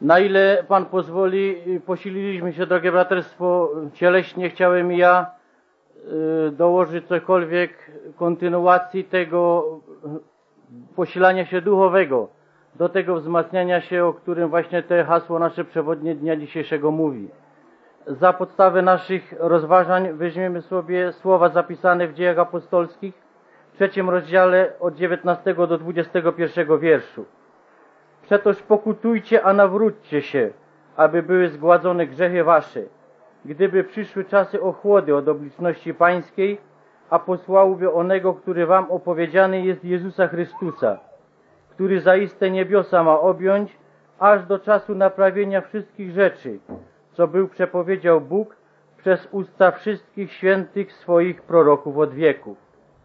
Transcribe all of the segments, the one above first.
Na ile Pan pozwoli, posililiśmy się, drogie braterstwo, cieleśnie chciałem i ja dołożyć cokolwiek kontynuacji tego posilania się duchowego, do tego wzmacniania się, o którym właśnie te hasło nasze przewodnie dnia dzisiejszego mówi. Za podstawę naszych rozważań weźmiemy sobie słowa zapisane w Dziejach Apostolskich, w 3 rozdziale od 19 do 21 wierszu. Przetoż pokutujcie, a nawróćcie się, aby były zgładzone grzechy wasze, gdyby przyszły czasy ochłody od oblicności pańskiej, a posłałby onego, który wam opowiedziany jest, Jezusa Chrystusa, który zaiste niebiosa ma objąć, aż do czasu naprawienia wszystkich rzeczy, co był przepowiedział Bóg przez usta wszystkich świętych swoich proroków od wieków.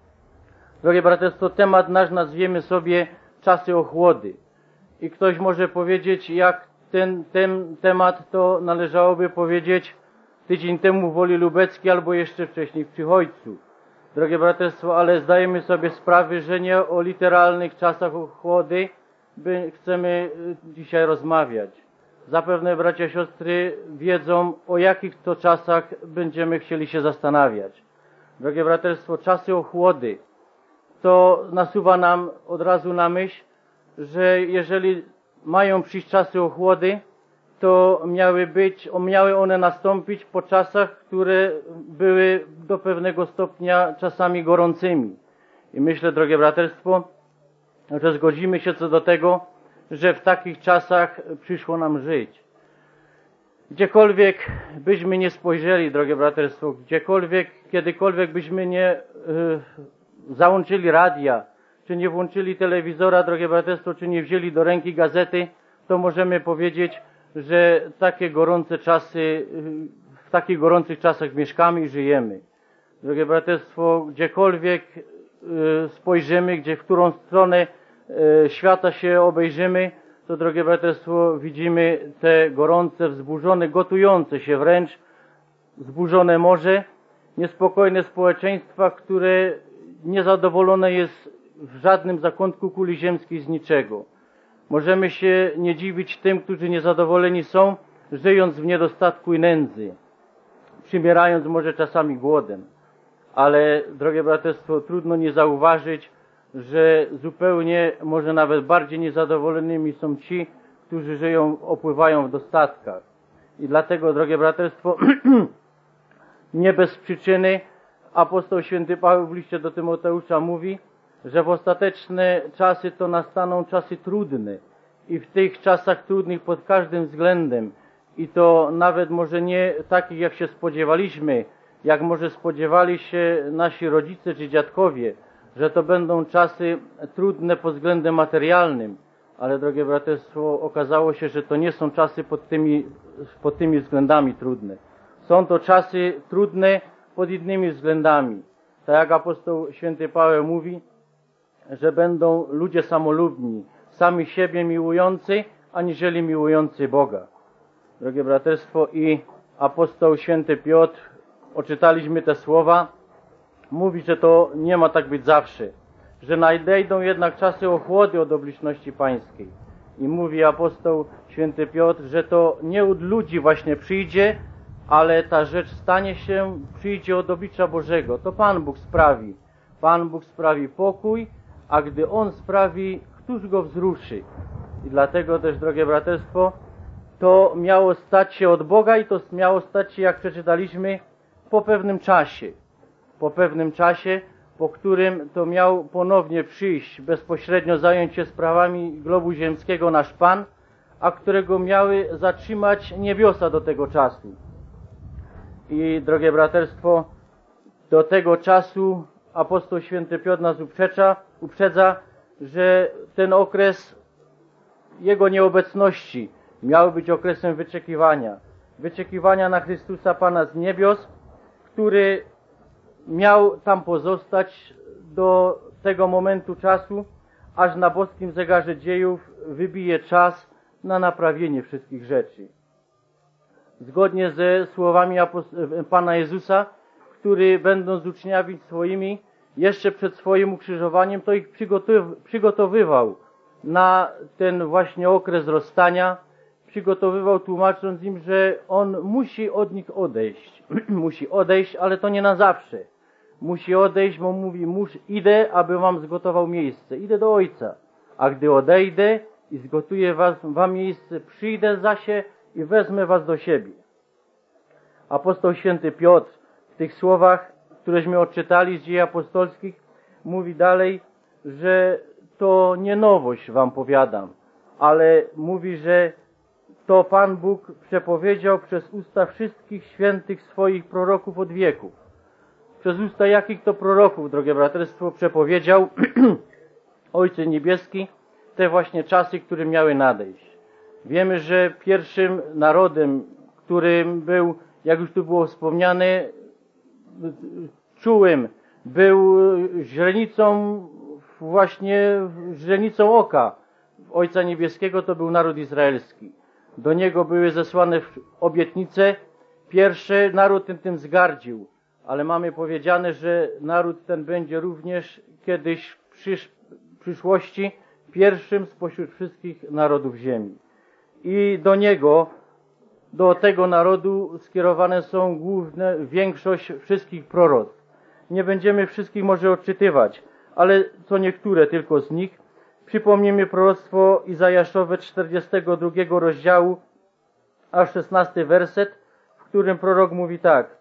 Drogie braterstwo, temat nasz nazwiemy sobie czasy ochłody. I ktoś może powiedzieć, jak ten temat to należałoby powiedzieć tydzień temu w Woli Lubeckiej albo jeszcze wcześniej w Przychodźcu. Drogie braterstwo, ale zdajemy sobie sprawę, że nie o literalnych czasach ochłody chcemy dzisiaj rozmawiać. Zapewne bracia, siostry wiedzą, o jakich to czasach będziemy chcieli się zastanawiać. Drogie braterstwo, czasy ochłody to nasuwa nam od razu na myśl, że jeżeli mają przyjść czasy ochłody, to miały one nastąpić po czasach, które były do pewnego stopnia czasami gorącymi. I myślę, drogie braterstwo, że zgodzimy się co do tego, że w takich czasach przyszło nam żyć. Gdziekolwiek byśmy nie spojrzeli, drogie braterstwo, kiedykolwiek byśmy nie załączyli radia, czy nie włączyli telewizora, drogie braterstwo, czy nie wzięli do ręki gazety, to możemy powiedzieć, że w takich gorących czasach mieszkamy i żyjemy. Drogie braterstwo, gdziekolwiek spojrzymy, w którą stronę świata się obejrzymy, to, drogie braterstwo, widzimy te gorące, wzburzone, gotujące się wręcz, wzburzone morze, niespokojne społeczeństwa, które niezadowolone jest w żadnym zakątku kuli ziemskiej z niczego. Możemy się nie dziwić tym, którzy niezadowoleni są, żyjąc w niedostatku i nędzy, przymierając może czasami głodem. Ale, drogie braterstwo, trudno nie zauważyć, że zupełnie, może nawet bardziej niezadowolonymi są ci, którzy żyją, opływają w dostatkach. I dlatego, drogie braterstwo, nie bez przyczyny apostoł święty Paweł w liście do Tymoteusza mówi, że w ostateczne czasy to nastaną czasy trudne i w tych czasach trudnych pod każdym względem i to nawet może nie takich, jak się spodziewaliśmy, jak może spodziewali się nasi rodzice czy dziadkowie, że to będą czasy trudne pod względem materialnym, ale, drogie braterstwo, okazało się, że to nie są czasy pod tymi względami trudne. Są to czasy trudne pod innymi względami. Tak jak apostoł święty Paweł mówi, że będą ludzie samolubni, sami siebie miłujący, aniżeli miłujący Boga. Drogie braterstwo, i apostoł święty Piotr, odczytaliśmy te słowa, mówi, że to nie ma tak być zawsze, że nadejdą jednak czasy ochłody od oblicności pańskiej. I mówi apostoł święty Piotr, że to nie od ludzi właśnie przyjdzie, ale ta rzecz stanie się, przyjdzie od oblicza Bożego. To Pan Bóg sprawi. Pan Bóg sprawi pokój, a gdy On sprawi, któż go wzruszy? I dlatego też, drogie braterstwo, to miało stać się od Boga i to miało stać się, jak przeczytaliśmy, po pewnym czasie. Po pewnym czasie, po którym to miał ponownie przyjść, bezpośrednio zająć się sprawami globu ziemskiego nasz Pan, a którego miały zatrzymać niebiosa do tego czasu. I, drogie braterstwo, do tego czasu apostoł święty Piotr nas uprzedza, że ten okres jego nieobecności miał być okresem wyczekiwania na Chrystusa Pana z niebios, który miał tam pozostać do tego momentu czasu, aż na boskim zegarze dziejów wybije czas na naprawienie wszystkich rzeczy. Zgodnie ze słowami Pana Jezusa, który będąc uczniami swoimi, jeszcze przed swoim ukrzyżowaniem, to ich przygotowywał na ten właśnie okres rozstania, przygotowywał, tłumacząc im, że on musi od nich odejść. Musi odejść, ale to nie na zawsze. Musi odejść, bo mówi, idę, aby wam zgotował miejsce. Idę do Ojca. A gdy odejdę i zgotuję wam miejsce, przyjdę zasie i wezmę was do siebie. Apostoł święty Piotr w tych słowach, któreśmy odczytali z Dziejów Apostolskich, mówi dalej, że to nie nowość wam powiadam, ale mówi, że to Pan Bóg przepowiedział przez usta wszystkich świętych swoich proroków od wieków. Przez usta jakich to proroków, drogie braterstwo, przepowiedział Ojciec Niebieski te właśnie czasy, które miały nadejść. Wiemy, że pierwszym narodem, którym był, jak już tu było wspomniane, czułym, był źrenicą oka Ojca Niebieskiego, to był naród izraelski. Do niego były zesłane obietnice. Pierwszy naród tym zgardził, ale mamy powiedziane, że naród ten będzie również kiedyś w przyszłości pierwszym spośród wszystkich narodów ziemi. I do tego narodu skierowane są większość wszystkich proroctw. Nie będziemy wszystkich może odczytywać, ale co niektóre tylko z nich. Przypomnijmy proroctwo Izajaszowe 42 rozdziału, a 16 werset, w którym prorok mówi tak,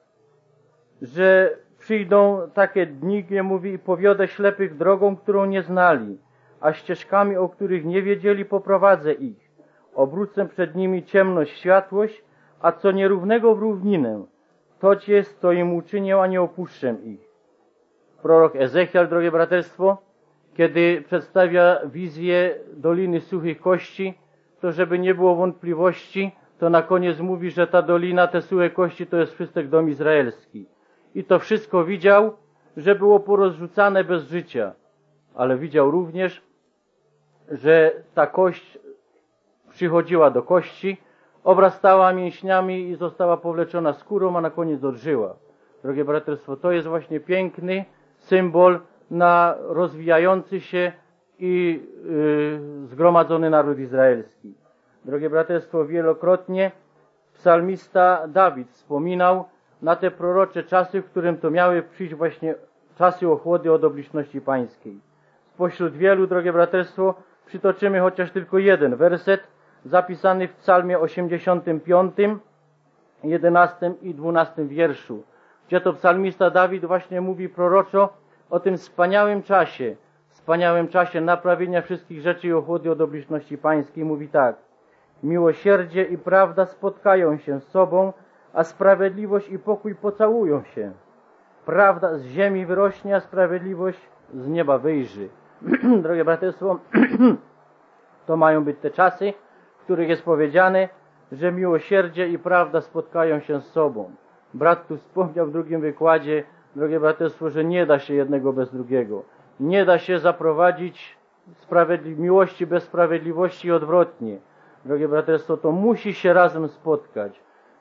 że przyjdą takie dni, gdzie mówi, i powiodę ślepych drogą, którą nie znali, a ścieżkami, o których nie wiedzieli, poprowadzę ich. Obrócę przed nimi ciemność, światłość, a co nierównego w równinę, to jest, co im uczynię, a nie opuszczę ich. Prorok Ezechiel, drogie braterstwo, kiedy przedstawia wizję Doliny Suchych Kości, to żeby nie było wątpliwości, to na koniec mówi, że ta dolina, te suche kości, to jest wszystek dom izraelski. I to wszystko widział, że było porozrzucane bez życia. Ale widział również, że ta kość przychodziła do kości, obrastała mięśniami i została powleczona skórą, a na koniec odżyła. Drogie braterstwo, to jest właśnie piękny symbol na rozwijający się i zgromadzony naród izraelski. Drogie braterstwo, wielokrotnie psalmista Dawid wspominał na te prorocze czasy, w którym to miały przyjść właśnie czasy ochłody od obliczości pańskiej. Spośród wielu, drogie braterstwo, przytoczymy chociaż tylko jeden werset zapisany w psalmie 85, 11 i 12 wierszu, gdzie to psalmista Dawid właśnie mówi proroczo o tym wspaniałym czasie naprawienia wszystkich rzeczy i ochłody od obliczości pańskiej. Mówi tak: miłosierdzie i prawda spotkają się z sobą, a sprawiedliwość i pokój pocałują się. Prawda z ziemi wyrośnie, a sprawiedliwość z nieba wyjrzy. Drogie braterstwo, to mają być te czasy, w których jest powiedziane, że miłosierdzie i prawda spotkają się z sobą. Brat tu wspomniał w drugim wykładzie, drogie braterstwo, że nie da się jednego bez drugiego. Nie da się zaprowadzić miłości bez sprawiedliwości i odwrotnie. Drogie braterstwo, to musi się razem spotkać.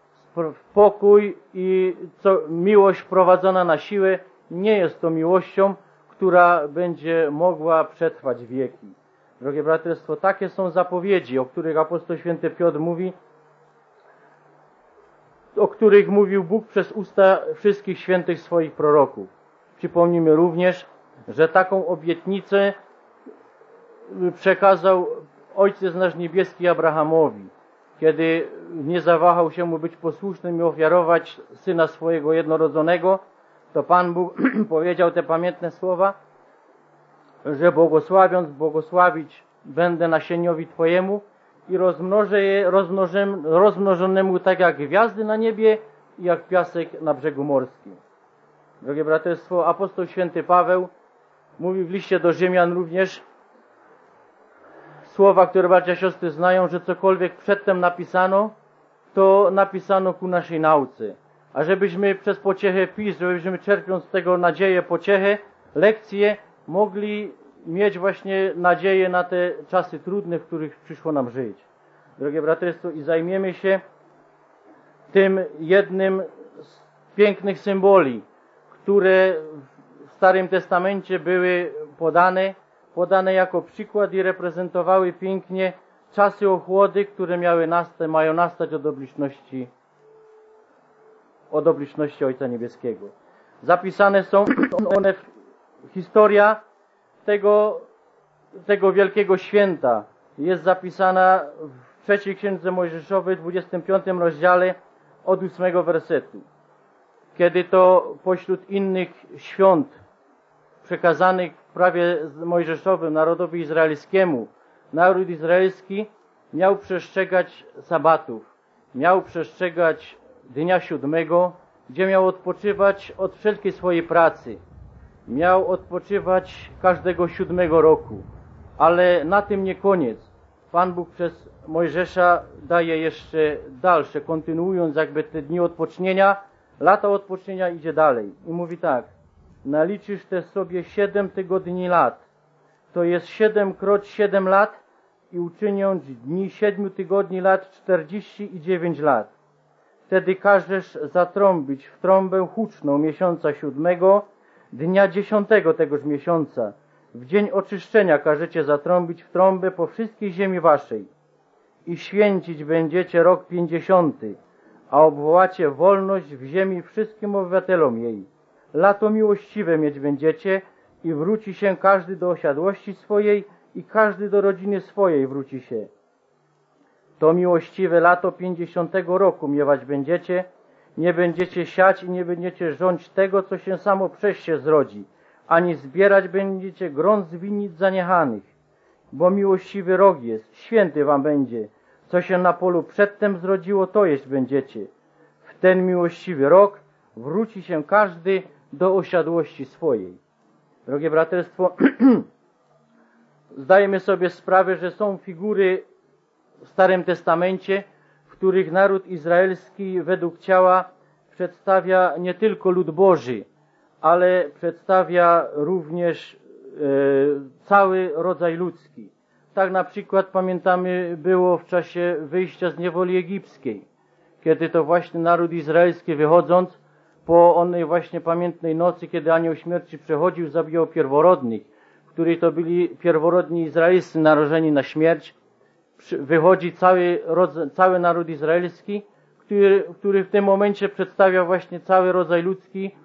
Pokój i miłość prowadzona na siłę nie jest to miłością, która będzie mogła przetrwać wieki. Drogie braterstwo, takie są zapowiedzi, o których apostoł święty Piotr mówi, o których mówił Bóg przez usta wszystkich świętych swoich proroków. Przypomnijmy również, że taką obietnicę przekazał Ojciec nasz Niebieski Abrahamowi, kiedy nie zawahał się mu być posłusznym i ofiarować Syna swojego jednorodzonego, to Pan Bóg powiedział te pamiętne słowa, że błogosławić będę nasieniowi Twojemu i rozmnożę je rozmnożonemu tak jak gwiazdy na niebie i jak piasek na brzegu morskim. Drogie braterstwo, apostoł święty Paweł mówi w liście do Rzymian również słowa, które bracia siostry znają, że cokolwiek przedtem napisano, to napisano ku naszej nauce. A żebyśmy przez pociechę pism, żebyśmy czerpiąc z tego nadzieję, pociechę, lekcje, mogli mieć właśnie nadzieję na te czasy trudne, w których przyszło nam żyć. Drogie braterstwo, i zajmiemy się tym jednym z pięknych symboli, które w Starym Testamencie były podane jako przykład i reprezentowały pięknie czasy ochłody, które mają nastać od obliczości Ojca Niebieskiego. Zapisane są one historia tego wielkiego święta jest zapisana w trzeciej Księdze Mojżeszowej, 25 rozdziale od 8 wersetu. Kiedy to pośród innych świąt przekazanych w prawie mojżeszowym narodowi izraelskiemu, naród izraelski miał przestrzegać sabatów, miał przestrzegać dnia 7, gdzie miał odpoczywać od wszelkiej swojej pracy. Miał odpoczywać każdego 7 roku. Ale na tym nie koniec. Pan Bóg przez Mojżesza daje jeszcze dalsze, kontynuując jakby te dni odpocznienia, lata odpocznienia idzie dalej. I mówi tak: naliczysz też sobie 7 tygodni lat. To jest 7 × 7 lat i uczynią dni 7 tygodni lat 49 lat. Wtedy każesz zatrąbić w trąbę huczną miesiąca 7, dnia 10 tegoż miesiąca. W dzień oczyszczenia każecie zatrąbić w trąbę po wszystkiej ziemi waszej. I święcić będziecie rok 50, a obwołacie wolność w ziemi wszystkim obywatelom jej. Lato miłościwe mieć będziecie i wróci się każdy do osiadłości swojej i każdy do rodziny swojej wróci się. To miłościwe lato 50 roku miewać będziecie, nie będziecie siać i nie będziecie rządź tego, co się samo przez się zrodzi, ani zbierać będziecie gron z winnic zaniechanych, bo miłościwy rok jest, święty wam będzie, co się na polu przedtem zrodziło, to jeść będziecie. W ten miłościwy rok wróci się każdy do osiadłości swojej. Drogie braterstwo, zdajemy sobie sprawę, że są figury w Starym Testamencie, w których naród izraelski według ciała przedstawia nie tylko lud Boży, ale przedstawia również cały rodzaj ludzki. Tak na przykład pamiętamy było w czasie wyjścia z niewoli egipskiej, kiedy to właśnie naród izraelski wychodząc po onej właśnie pamiętnej nocy, kiedy anioł śmierci przechodził, zabijał pierworodnych, w której to byli pierworodni izraelscy narażeni na śmierć, wychodzi cały naród izraelski, który w tym momencie przedstawia właśnie cały rodzaj ludzki,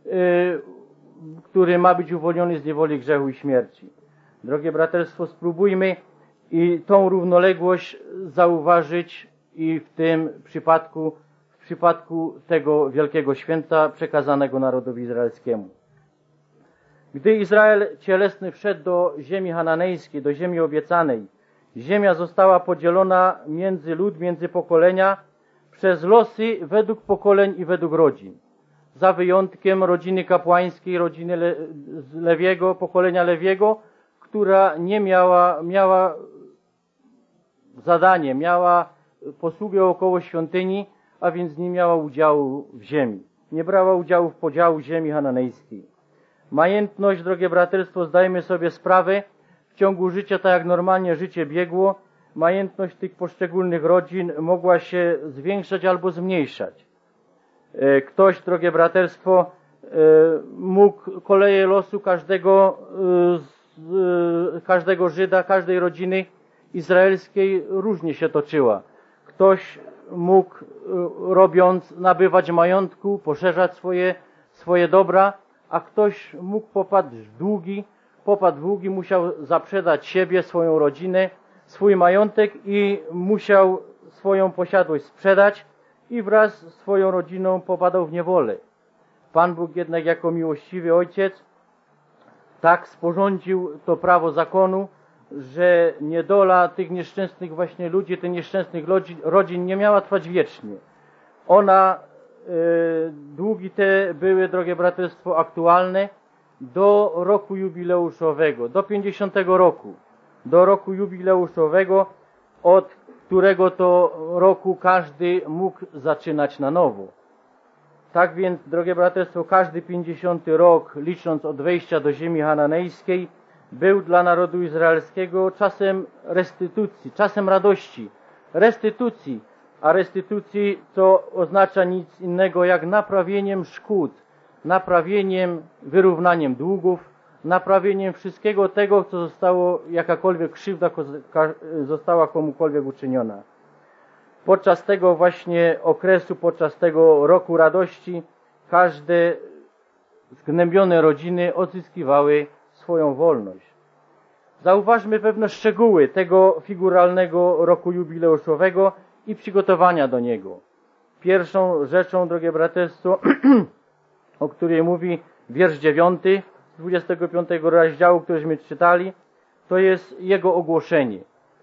który ma być uwolniony z niewoli grzechu i śmierci. Drogie braterstwo, spróbujmy i tą równoległość zauważyć i w tym przypadku tego wielkiego święta przekazanego narodowi izraelskiemu. Gdy Izrael cielesny wszedł do ziemi hananejskiej, do ziemi obiecanej, ziemia została podzielona między pokolenia przez losy według pokoleń i według rodzin. Za wyjątkiem rodziny kapłańskiej, rodziny Lewiego, pokolenia Lewiego, która nie miała zadanie, miała posługę około świątyni, a więc nie miała udziału w ziemi. Nie brała udziału w podziału ziemi hananejskiej. Majętność, drogie braterstwo, zdajemy sobie sprawę, w ciągu życia, tak jak normalnie życie biegło, majętność tych poszczególnych rodzin mogła się zwiększać albo zmniejszać. Ktoś, drogie braterstwo, mógł koleje losu każdego Żyda, każdej rodziny izraelskiej różnie się toczyła. Ktoś mógł, nabywać majątku, poszerzać swoje dobra, a ktoś mógł popaść w długi, musiał zaprzedać siebie, swoją rodzinę, swój majątek i musiał swoją posiadłość sprzedać i wraz z swoją rodziną popadał w niewolę. Pan Bóg jednak jako miłościwy Ojciec tak sporządził to prawo zakonu, że niedola tych nieszczęsnych właśnie ludzi, tych nieszczęsnych rodzin nie miała trwać wiecznie. Długi te były, drogie braterstwo, aktualne do roku jubileuszowego, do 50 roku, do roku jubileuszowego, od którego to roku każdy mógł zaczynać na nowo. Tak więc, drogie braterstwo, każdy 50 rok, licząc od wejścia do ziemi hananejskiej, był dla narodu izraelskiego czasem restytucji, czasem radości, a restytucji, co oznacza nic innego jak naprawieniem szkód, wyrównaniem długów, naprawieniem wszystkiego tego, co zostało, jakakolwiek krzywda została komukolwiek uczyniona. Podczas tego właśnie okresu, podczas tego roku radości, każde zgnębione rodziny odzyskiwały swoją wolność. Zauważmy pewne szczegóły tego figuralnego roku jubileuszowego i przygotowania do niego. Pierwszą rzeczą, drogie braterstwo, o której mówi wiersz 9 z 25 rozdziału, któryśmy czytali, to jest jego ogłoszenie.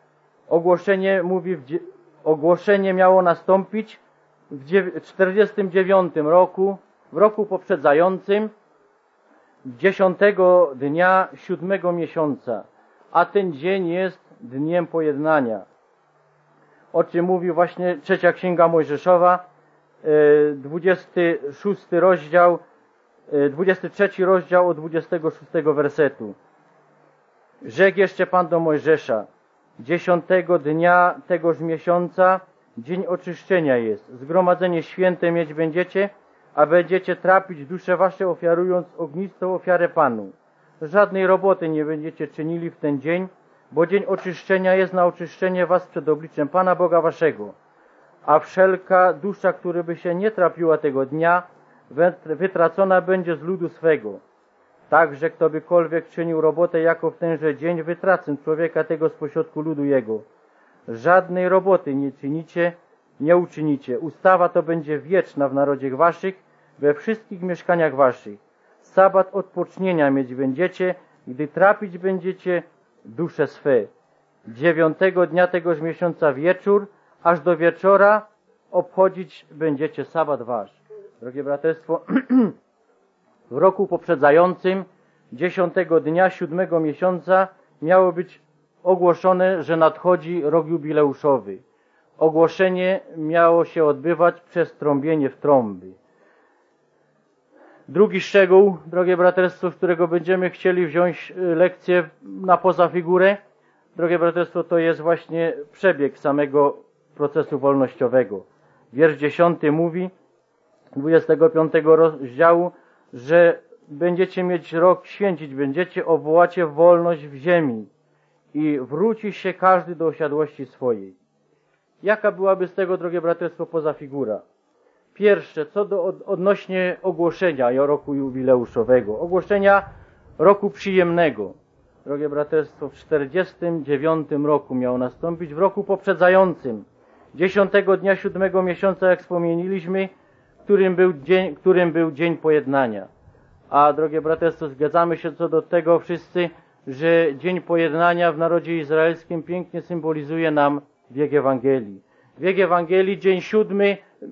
Ogłoszenie miało nastąpić w 49 roku, w roku poprzedzającym 10 dnia 7 miesiąca, a ten dzień jest dniem pojednania. O czym mówi właśnie trzecia Księga Mojżeszowa, 26 rozdział, 23 rozdział od 26 wersetu. Rzekł jeszcze Pan do Mojżesza: 10 dnia tegoż miesiąca dzień oczyszczenia jest. Zgromadzenie święte mieć będziecie, a będziecie trapić dusze wasze, ofiarując ognistą ofiarę Panu. Żadnej roboty nie będziecie czynili w ten dzień, bo dzień oczyszczenia jest na oczyszczenie was przed obliczem Pana Boga waszego. A wszelka dusza, która by się nie trapiła tego dnia, wytracona będzie z ludu swego. Także kto bykolwiek czynił robotę jako w tenże dzień, wytracę człowieka tego spośrodku ludu jego. Żadnej roboty nie czynicie, nie uczynicie. Ustawa to będzie wieczna w narodzie waszych, we wszystkich mieszkaniach waszych. Sabat odpocznienia mieć będziecie, gdy trapić będziecie dusze swe. 9 dnia tegoż miesiąca wieczór, aż do wieczora obchodzić będziecie sabat wasz. Drogie braterstwo, w roku poprzedzającym 10 dnia 7 miesiąca miało być ogłoszone, że nadchodzi rok jubileuszowy. Ogłoszenie miało się odbywać przez trąbienie w trąby. Drugi szczegół, drogie braterstwo, z którego będziemy chcieli wziąć lekcję na poza figurę, drogie braterstwo, to jest właśnie przebieg samego procesu wolnościowego. Wiersz 10 mówi, 25 rozdziału, że będziecie mieć rok, święcić będziecie, obwołacie wolność w ziemi i wróci się każdy do osiadłości swojej. Jaka byłaby z tego, drogie braterstwo, poza figura? Pierwsze, co do odnośnie ogłoszenia roku jubileuszowego, ogłoszenia roku przyjemnego. Drogie braterstwo, w 49 roku miało nastąpić, w roku poprzedzającym, 10 dnia 7 miesiąca, jak wspomnieliśmy, którym był dzień pojednania. A, drogie braterstwo, zgadzamy się co do tego wszyscy, że dzień pojednania w narodzie izraelskim pięknie symbolizuje nam wiek Ewangelii. Wiek Ewangelii, dzień 7,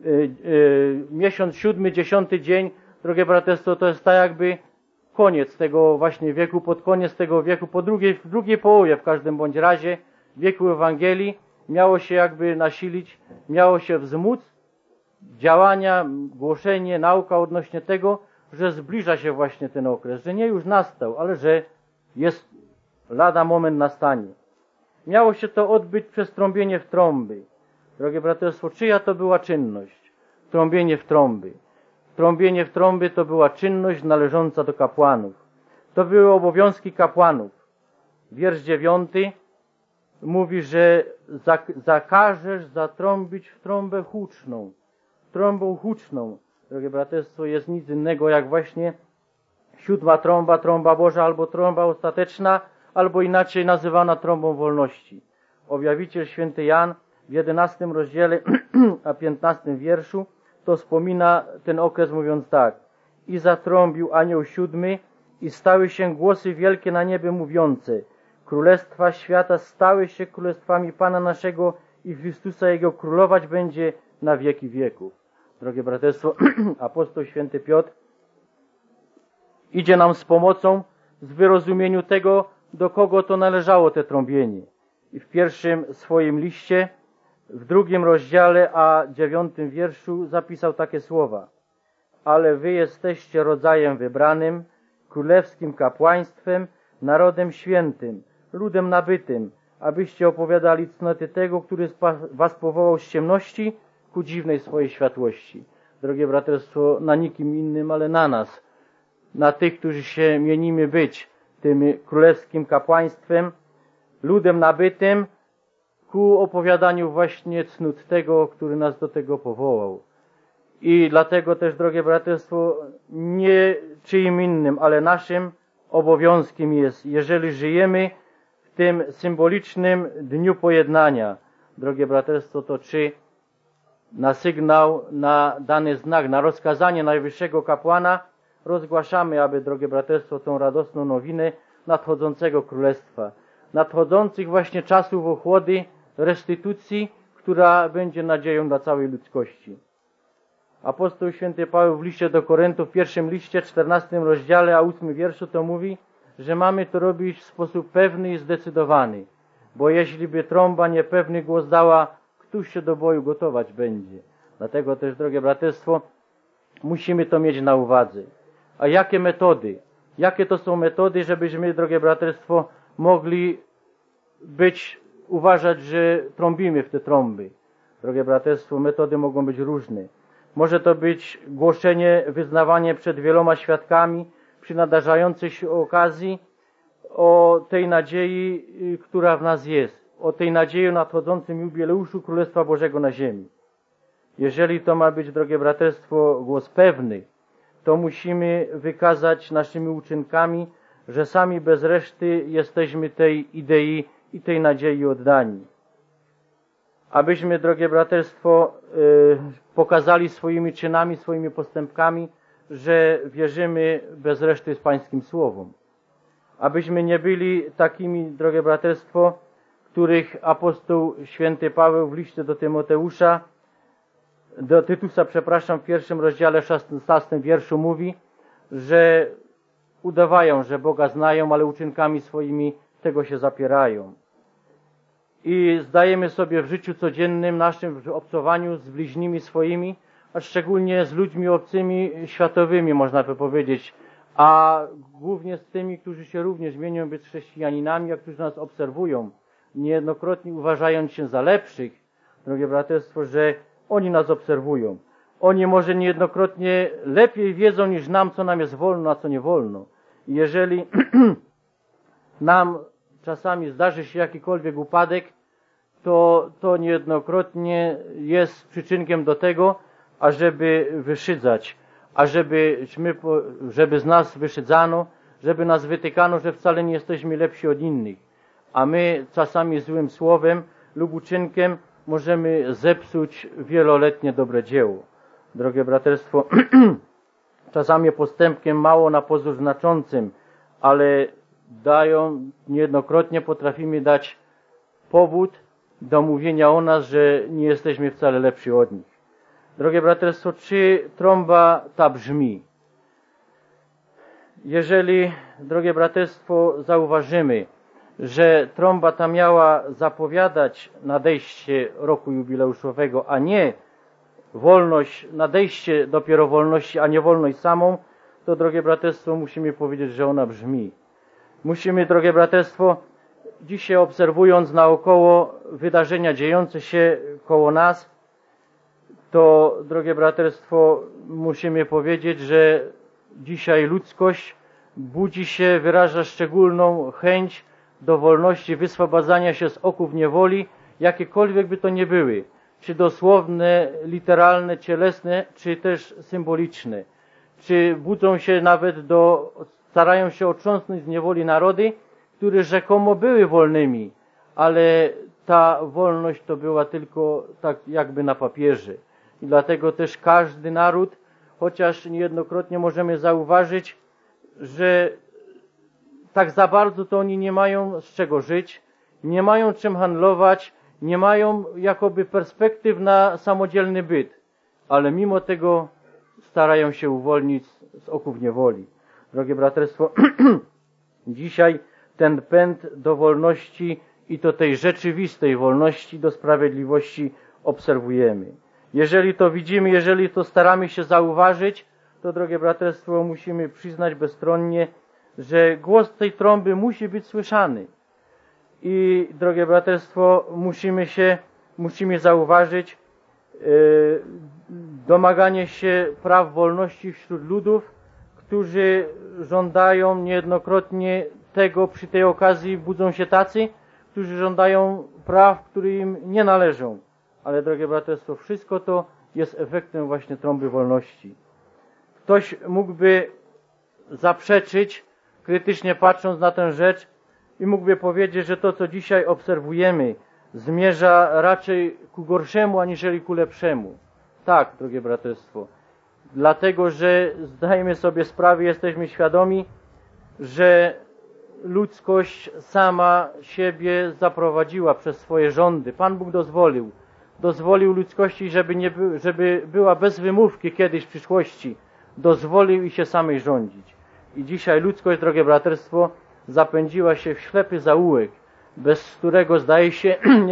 miesiąc 7, 10 dzień, drogie braterstwo, to jest tak jakby koniec tego właśnie wieku, pod koniec tego wieku, w drugiej połowie w każdym bądź razie wieku Ewangelii miało się jakby nasilić, miało się wzmóc działania, głoszenie, nauka odnośnie tego, że zbliża się właśnie ten okres, że nie już nastał, ale że jest lada moment nastanie. Miało się to odbyć przez trąbienie w trąby. Drogie braterstwo, czyja to była czynność? Trąbienie w trąby. Trąbienie w trąby to była czynność należąca do kapłanów. To były obowiązki kapłanów. Wiersz 9 mówi, że zakażesz zatrąbić w trąbę huczną. Trąbą huczną, drogie braterstwo, jest nic innego jak właśnie 7 trąba, trąba Boża, albo trąba ostateczna, albo inaczej nazywana trąbą wolności. Objawiciel święty Jan w 11 rozdziale, a 15 wierszu to wspomina ten okres mówiąc tak. I zatrąbił anioł 7 i stały się głosy wielkie na niebie mówiące: Królestwa świata stały się królestwami Pana naszego i Chrystusa Jego, królować będzie na wieki wieków. Drogie braterstwo, apostoł święty Piotr idzie nam z pomocą w wyrozumieniu tego, do kogo to należało te trąbienie. I w pierwszym swoim liście, w 2 rozdziale, a 9 wierszu zapisał takie słowa. Ale wy jesteście rodzajem wybranym, królewskim kapłaństwem, narodem świętym, ludem nabytym, abyście opowiadali cnoty tego, który was powołał z ciemności ku dziwnej swojej światłości. Drogie braterstwo, na nikim innym, ale na nas, na tych, którzy się mienimy być tym królewskim kapłaństwem, ludem nabytym, ku opowiadaniu właśnie cnót tego, który nas do tego powołał. I dlatego też, drogie braterstwo, nie czyim innym, ale naszym obowiązkiem jest, jeżeli żyjemy w tym symbolicznym Dniu Pojednania, drogie braterstwo, to czy na sygnał, na dany znak, na rozkazanie najwyższego kapłana rozgłaszamy, aby, drogie braterstwo, tą radosną nowinę nadchodzącego królestwa, nadchodzących właśnie czasów ochłody, restytucji, która będzie nadzieją dla całej ludzkości. Apostoł święty Paweł w liście do Koryntów, w pierwszym liście, 14 rozdziale, a 8 wierszu to mówi, że mamy to robić w sposób pewny i zdecydowany, bo jeśli by trąba niepewny głos dała, któż się do boju gotować będzie. Dlatego też, drogie braterstwo, musimy to mieć na uwadze. A jakie metody? Jakie to są metody, żebyśmy, drogie braterstwo, mogli uważać, że trąbimy w te trąby? Drogie braterstwo, metody mogą być różne. Może to być głoszenie, wyznawanie przed wieloma świadkami przy nadarzającej się okazji o tej nadziei, która w nas jest, o tej nadziei o nadchodzącym jubileuszu Królestwa Bożego na ziemi. Jeżeli to ma być, drogie braterstwo, głos pewny, to musimy wykazać naszymi uczynkami, że sami bez reszty jesteśmy tej idei i tej nadziei oddani. Abyśmy, drogie braterstwo, pokazali swoimi czynami, swoimi postępkami, że wierzymy bez reszty z Pańskim Słowom. Abyśmy nie byli takimi, drogie braterstwo, których apostoł święty Paweł w liście do Tytusa, w pierwszym rozdziale 16 wierszu mówi, że udawają, że Boga znają, ale uczynkami swoimi tego się zapierają. I zdajemy sobie w życiu codziennym naszym, w obcowaniu z bliźnimi swoimi, a szczególnie z ludźmi obcymi, światowymi, można by powiedzieć, a głównie z tymi, którzy się również mienią być chrześcijaninami, a którzy nas obserwują, niejednokrotnie uważając się za lepszych, drogie braterstwo, że oni nas obserwują. Oni może niejednokrotnie lepiej wiedzą niż nam, co nam jest wolno, a co nie wolno. I jeżeli nam czasami zdarzy się jakikolwiek upadek, to niejednokrotnie jest przyczynkiem do tego, ażeby wyszydzać, żeby z nas wyszydzano, żeby nas wytykano, że wcale nie jesteśmy lepsi od innych. A my czasami złym słowem lub uczynkiem możemy zepsuć wieloletnie dobre dzieło. Drogie braterstwo, czasami postępkiem mało na pozór znaczącym, ale niejednokrotnie potrafimy dać powód do mówienia o nas, że nie jesteśmy wcale lepsi od nich. Drogie braterstwo, czy trąba ta brzmi? Jeżeli, drogie braterstwo, zauważymy, że trąba ta miała zapowiadać nadejście roku jubileuszowego, a nie wolność, nadejście dopiero wolności, a nie wolność samą, to, drogie braterstwo, musimy powiedzieć, że ona brzmi. Musimy, drogie braterstwo, dzisiaj obserwując naokoło wydarzenia dziejące się koło nas, to, drogie braterstwo, musimy powiedzieć, że dzisiaj ludzkość budzi się, wyraża szczególną chęć do wolności, wyswobadzania się z oków niewoli, jakiekolwiek by to nie były, czy dosłowne, literalne, cielesne, czy też symboliczne. Czy budzą się nawet starają się otrząsnąć z niewoli narody, które rzekomo były wolnymi, ale ta wolność to była tylko tak jakby na papierze. I dlatego też każdy naród, chociaż niejednokrotnie możemy zauważyć, że tak za bardzo to oni nie mają z czego żyć, nie mają czym handlować, nie mają jakoby perspektyw na samodzielny byt, ale mimo tego starają się uwolnić z oków niewoli. Drogie braterstwo, dzisiaj ten pęd do wolności i do tej rzeczywistej wolności, do sprawiedliwości obserwujemy. Jeżeli to widzimy, jeżeli to staramy się zauważyć, to, drogie braterstwo, musimy przyznać bezstronnie, że głos tej trąby musi być słyszany. I, drogie braterstwo, musimy zauważyć domaganie się praw wolności wśród ludów, którzy żądają niejednokrotnie tego przy tej okazji budzą się tacy, którzy żądają praw, które im nie należą. Ale, drogie braterstwo, wszystko to jest efektem właśnie trąby wolności. Ktoś mógłby zaprzeczyć, krytycznie patrząc na tę rzecz, i mógłby powiedzieć, że to, co dzisiaj obserwujemy, zmierza raczej ku gorszemu, aniżeli ku lepszemu. Tak, drogie braterstwo. Dlatego, że zdajemy sobie sprawę, jesteśmy świadomi, że ludzkość sama siebie zaprowadziła przez swoje rządy. Pan Bóg dozwolił ludzkości, żeby była bez wymówki kiedyś w przyszłości. Dozwolił i się samej rządzić. I dzisiaj ludzkość, drogie braterstwo, zapędziła się w ślepy zaułek, bez którego, zdaje się,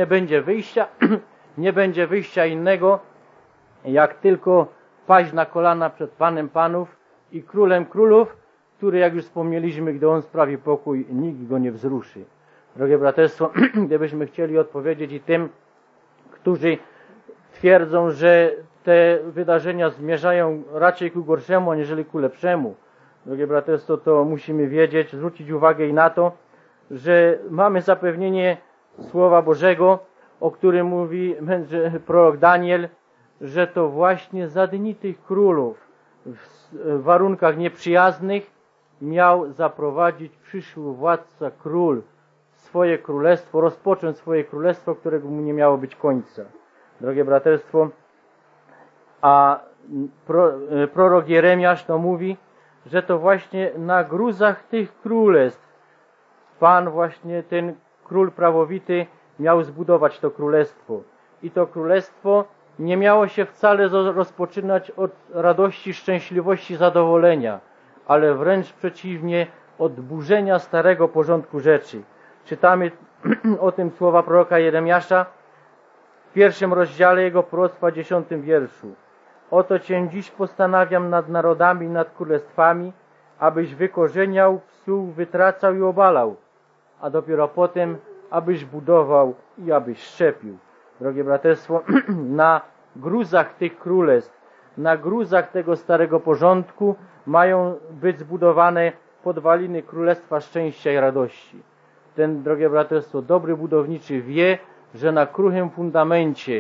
nie będzie wyjścia innego, jak tylko paść na kolana przed Panem Panów i Królem Królów, który, jak już wspomnieliśmy, gdy On sprawi pokój, nikt go nie wzruszy. Drogie braterstwo, gdybyśmy chcieli odpowiedzieć i tym, którzy twierdzą, że te wydarzenia zmierzają raczej ku gorszemu, aniżeli ku lepszemu, drogie braterstwo, to musimy wiedzieć, zwrócić uwagę i na to, że mamy zapewnienie Słowa Bożego, o którym mówi mędrze prorok Daniel, że to właśnie za dni tych królów w warunkach nieprzyjaznych miał zaprowadzić przyszły władca, król, swoje królestwo, rozpocząć swoje królestwo, którego mu nie miało być końca. Drogie braterstwo, a prorok Jeremiasz to mówi, że to właśnie na gruzach tych królestw Pan właśnie, ten król prawowity, miał zbudować to królestwo. I to królestwo nie miało się wcale rozpoczynać od radości, szczęśliwości, zadowolenia, ale wręcz przeciwnie, od burzenia starego porządku rzeczy. Czytamy o tym słowa proroka Jeremiasza w 1 rozdziale jego proroctwa, 10 wierszu. Oto Cię dziś postanawiam nad narodami, nad królestwami, abyś wykorzeniał, psuł, wytracał i obalał, a dopiero potem, abyś budował i abyś szczepił. Drogie braterstwo, na gruzach tych królestw, na gruzach tego starego porządku mają być zbudowane podwaliny Królestwa Szczęścia i Radości. Ten, drogie braterstwo, dobry budowniczy wie, że na kruchym fundamencie,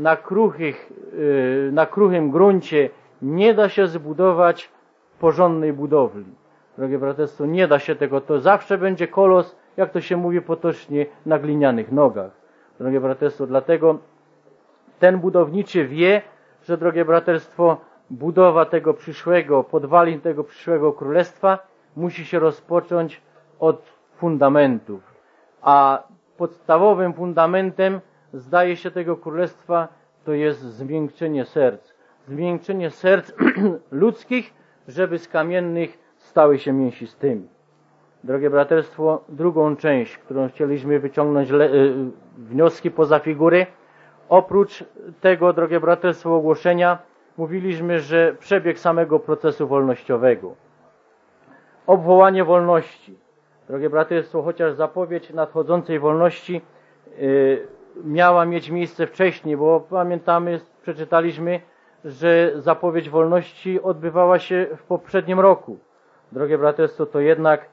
na kruchym gruncie nie da się zbudować porządnej budowli. Drogie braterstwo, nie da się tego, to zawsze będzie kolos, jak to się mówi potocznie, na glinianych nogach. Drogie braterstwo, dlatego ten budowniczy wie, że, drogie braterstwo, budowa tego przyszłego, podwalin tego przyszłego królestwa musi się rozpocząć od fundamentów. A podstawowym fundamentem, zdaje się, tego królestwa to jest zmiękczenie serc. Zmiękczenie serc ludzkich, żeby z kamiennych stały się mięsistymi. Drogie braterstwo, drugą część, którą chcieliśmy wyciągnąć wnioski poza figury, oprócz tego, drogie braterstwo, ogłoszenia, mówiliśmy, że przebieg samego procesu wolnościowego. Obwołanie wolności. Drogie braterstwo, chociaż zapowiedź nadchodzącej wolności miała mieć miejsce wcześniej, bo pamiętamy, przeczytaliśmy, że zapowiedź wolności odbywała się w poprzednim roku. Drogie braterstwo, to jednak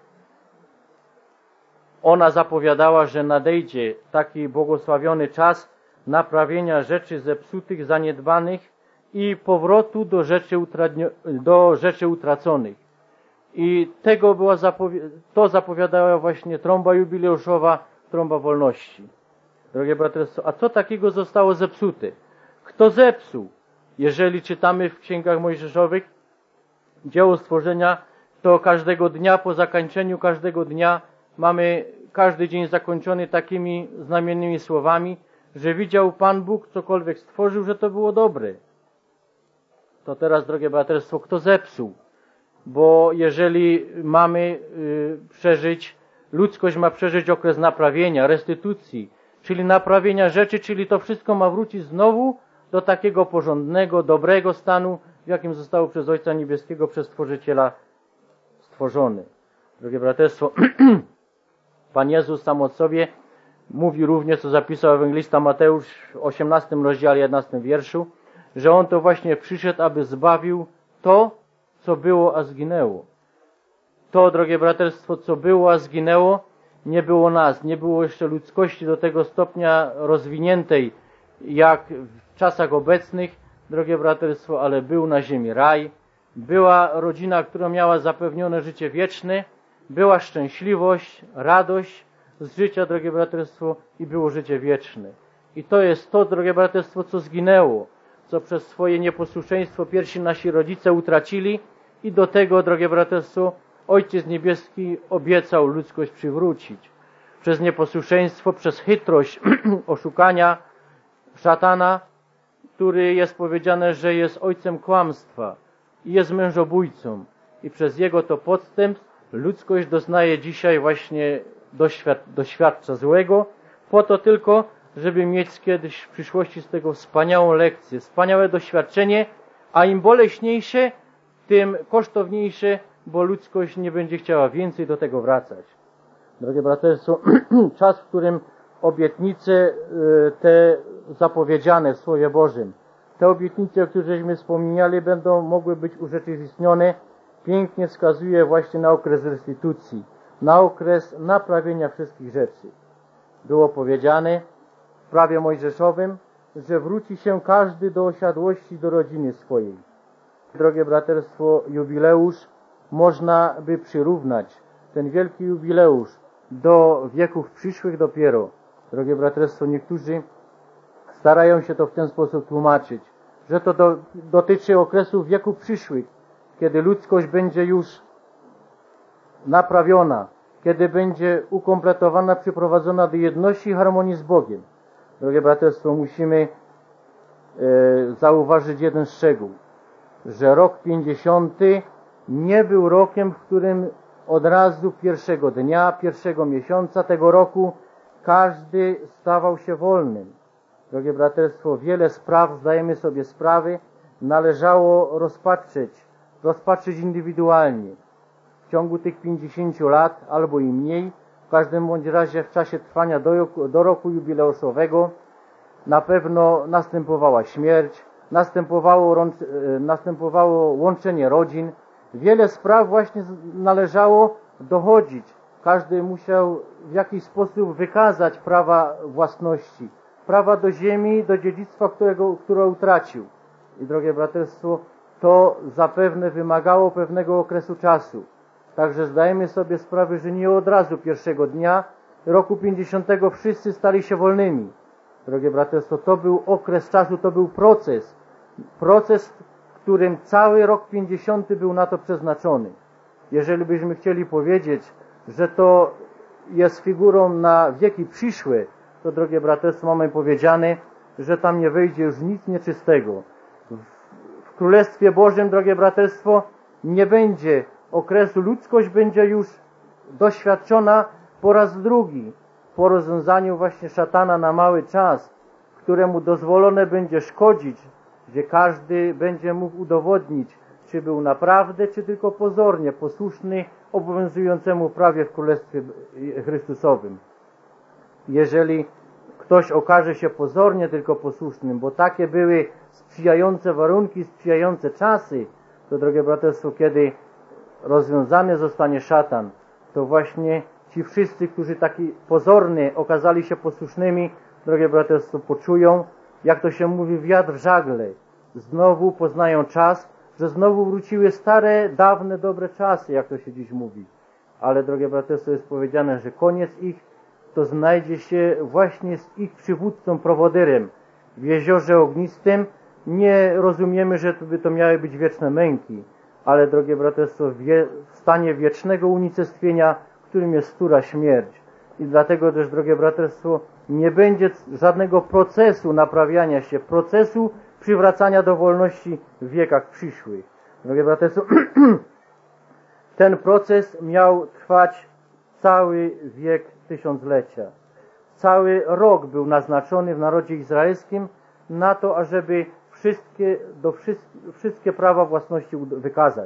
ona zapowiadała, że nadejdzie taki błogosławiony czas naprawienia rzeczy zepsutych, zaniedbanych i powrotu do rzeczy utraconych. I tego to zapowiadała właśnie trąba jubileuszowa, trąba wolności. Drogie braterstwo, a co takiego zostało zepsute? Kto zepsuł? Jeżeli czytamy w księgach mojżeszowych dzieło stworzenia, to każdego dnia, po zakończeniu każdego dnia, mamy każdy dzień zakończony takimi znamiennymi słowami, że widział Pan Bóg, cokolwiek stworzył, że to było dobre. To teraz, drogie braterstwo, kto zepsuł? Bo jeżeli mamy ludzkość ma przeżyć okres naprawienia, restytucji, czyli naprawienia rzeczy, czyli to wszystko ma wrócić znowu do takiego porządnego, dobrego stanu, w jakim zostało przez Ojca Niebieskiego, przez Stworzyciela stworzone. Drogie braterstwo, Pan Jezus sam od sobie mówi również, co zapisał ewangelista Mateusz w 18 rozdziale 11 wierszu, że On to właśnie przyszedł, aby zbawił to, co było, a zginęło. to, drogie braterstwo, co było, a zginęło, nie było nas, nie było jeszcze ludzkości do tego stopnia rozwiniętej, jak w czasach obecnych, drogie braterstwo, ale był na ziemi raj, była rodzina, która miała zapewnione życie wieczne, była szczęśliwość, radość z życia, drogie braterstwo, i było życie wieczne. I to jest to, drogie braterstwo, co zginęło, co przez swoje nieposłuszeństwo pierwsi nasi rodzice utracili, i do tego, drogie braterstwo, Ojciec Niebieski obiecał ludzkość przywrócić. Przez nieposłuszeństwo, przez chytrość oszukania szatana, który jest powiedziane, że jest ojcem kłamstwa i jest mężobójcą. I przez jego to podstęp ludzkość doznaje dzisiaj właśnie doświadcza złego, po to tylko, żeby mieć kiedyś w przyszłości z tego wspaniałą lekcję, wspaniałe doświadczenie, a im boleśniejsze, tym kosztowniejsze, bo ludzkość nie będzie chciała więcej do tego wracać. Drogie braterstwo, czas, w którym obietnice te zapowiedziane w Słowie Bożym, te obietnice, o których żeśmy wspomnieli, będą mogły być urzeczywistnione, pięknie wskazuje właśnie na okres restytucji, na okres naprawienia wszystkich rzeczy. Było powiedziane w prawie mojżeszowym, że wróci się każdy do osiadłości, do rodziny swojej. Drogie braterstwo, jubileusz można by przyrównać, ten wielki jubileusz, do wieków przyszłych dopiero. Drogie braterstwo, niektórzy starają się to w ten sposób tłumaczyć, że to dotyczy okresu wieków przyszłych, kiedy ludzkość będzie już naprawiona, kiedy będzie ukompletowana, przyprowadzona do jedności i harmonii z Bogiem. Drogie braterstwo, musimy zauważyć jeden szczegół, że rok 50 nie był rokiem, w którym od razu pierwszego dnia, pierwszego miesiąca tego roku każdy stawał się wolnym. Drogie braterstwo, wiele spraw, zdajemy sobie sprawy, należało rozpatrzyć indywidualnie. W ciągu tych 50 lat, albo i mniej, w każdym bądź razie w czasie trwania do roku jubileuszowego na pewno następowała śmierć, następowało łączenie rodzin. Wiele spraw właśnie należało dochodzić. Każdy musiał w jakiś sposób wykazać prawa własności, prawa do ziemi, do dziedzictwa, które utracił. I drogie braterstwo, to zapewne wymagało pewnego okresu czasu. Także zdajemy sobie sprawę, że nie od razu pierwszego dnia roku 50 wszyscy stali się wolnymi. Drogie braterstwo, to był okres czasu, to był proces, w którym cały rok 50 był na to przeznaczony. Jeżeli byśmy chcieli powiedzieć, że to jest figurą na wieki przyszłe, to, drogie braterstwo, mamy powiedziane, że tam nie wejdzie już nic nieczystego. W Królestwie Bożym, drogie braterstwo, nie będzie okresu, ludzkość będzie już doświadczona po raz drugi, po rozwiązaniu właśnie szatana na mały czas, któremu dozwolone będzie szkodzić, gdzie każdy będzie mógł udowodnić, czy był naprawdę, czy tylko pozornie posłuszny obowiązującemu prawie w Królestwie Chrystusowym. Jeżeli ktoś okaże się pozornie tylko posłusznym, bo takie były sprzyjające warunki, sprzyjające czasy, to, drogie braterstwo, kiedy rozwiązany zostanie szatan, to właśnie ci wszyscy, którzy taki pozornie okazali się posłusznymi, drogie braterstwo, poczują, jak to się mówi, wiatr w żagle. Znowu poznają czas, że znowu wróciły stare, dawne, dobre czasy, jak to się dziś mówi. Ale, drogie braterstwo, jest powiedziane, że koniec ich to znajdzie się właśnie z ich przywódcą, prowodyrem w jeziorze ognistym. Nie rozumiemy, że to miały być wieczne męki, ale, drogie braterstwo, w stanie wiecznego unicestwienia, w którym jest wtóra śmierć. I dlatego też, drogie braterstwo, nie będzie żadnego procesu naprawiania się, procesu przywracania do wolności w wiekach przyszłych. Drogie braterstwo, ten proces miał trwać cały wiek tysiąclecia. Cały rok był naznaczony w narodzie izraelskim na to, ażeby wszystkie prawa własności wykazać.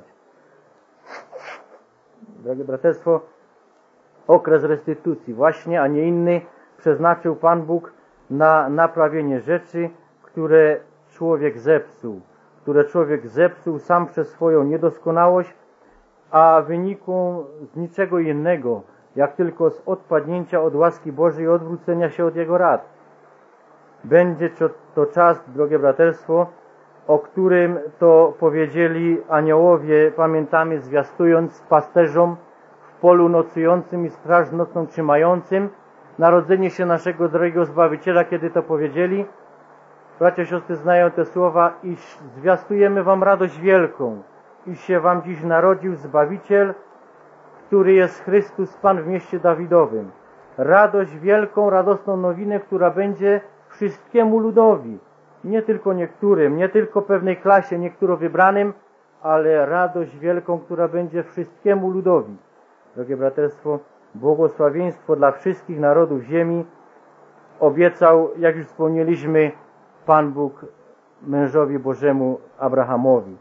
Drogie braterstwo, okres restytucji właśnie, a nie inny, przeznaczył Pan Bóg na naprawienie rzeczy, które człowiek zepsuł sam przez swoją niedoskonałość a wynikł z niczego innego, jak tylko z odpadnięcia od łaski Bożej i odwrócenia się od Jego rad. Będzie to czas, drogie braterstwo, o którym to powiedzieli aniołowie, pamiętamy, zwiastując pasterzom w polu nocującym i straż nocną trzymającym narodzenie się naszego drogiego Zbawiciela, kiedy to powiedzieli. Bracia, siostry znają te słowa, iż zwiastujemy wam radość wielką, iż się wam dziś narodził Zbawiciel, który jest Chrystus Pan w mieście Dawidowym. Radość wielką, radosną nowinę, która będzie wszystkiemu ludowi, nie tylko niektórym, nie tylko pewnej klasie, niektórym wybranym, ale radość wielką, która będzie wszystkiemu ludowi. Drogie braterstwo, błogosławieństwo dla wszystkich narodów ziemi obiecał, jak już wspomnieliśmy, Pan Bóg mężowi Bożemu Abrahamowi.